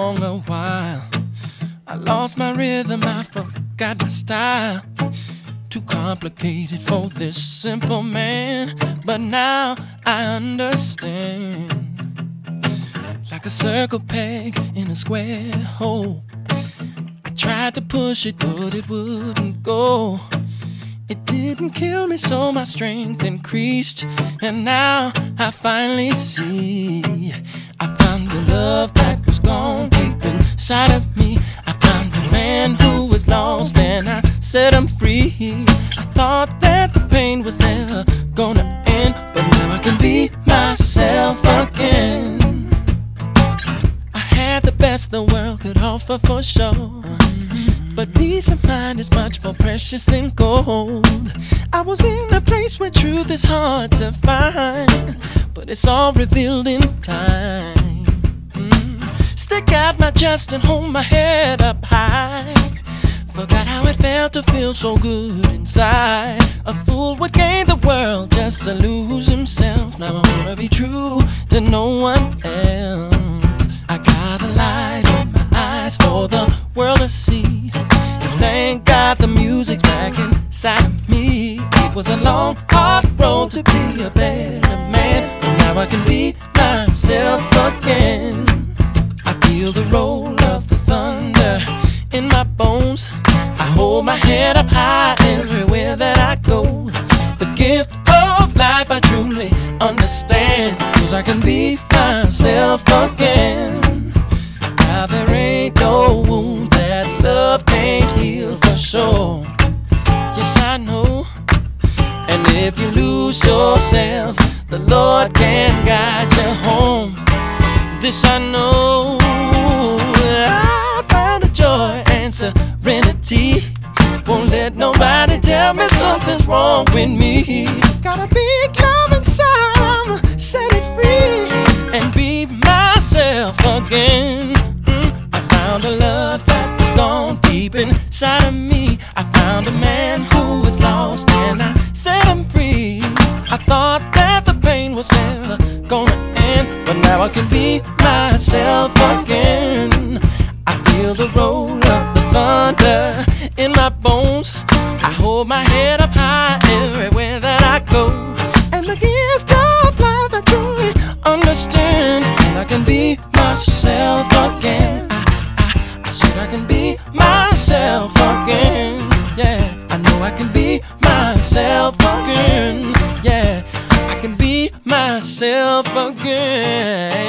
a while. I lost my rhythm, I forgot my style. Too complicated for this simple man, but now I understand. Like a circle peg in a square hole, I tried to push it, but it wouldn't go. It didn't kill me, so my strength increased, and now I finally see. I found the love that was gone deep inside of me. I found a man who was lost, and I set him free. I thought that the pain was never gonna end, but now I can be myself again. I had the best the world could offer for sure, but peace of mind is much more precious than gold. I was in a place where truth is hard to find, but it's all revealed in time. Stick out my chest and hold my head up high. Forgot how it felt to feel so good inside. A fool would gain the world just to lose himself. Now I wanna be true to no one else. I got a light in my eyes for the world to see. Thank God the music's back inside of me. It was a long, hard road to be a better man, but now I can be myself again. I feel the roll of the thunder in my bones. I hold my head up high everywhere that I go. The gift of life I truly understand, 'cause I can be myself again. Now there ain't no wound that love can't heal for sure. Yes, I know. And if you lose yourself, the Lord can guide you home. This I know. I found a joy and serenity. Won't let nobody tell me something's wrong with me. Got a big love inside, I'ma set it free and be myself again. I found a love that was gone deep inside of me. I found a man who was lost and I set him free. I thought that the pain was never gonna end, but now I can be myself again. I feel the roll of the thunder in my bones. I hold my head up high everywhere that I go. And the gift of life I truly understand, and I can be myself again. I said I can be myself again. Yeah, I know I can be myself again. Yeah, I can be myself again.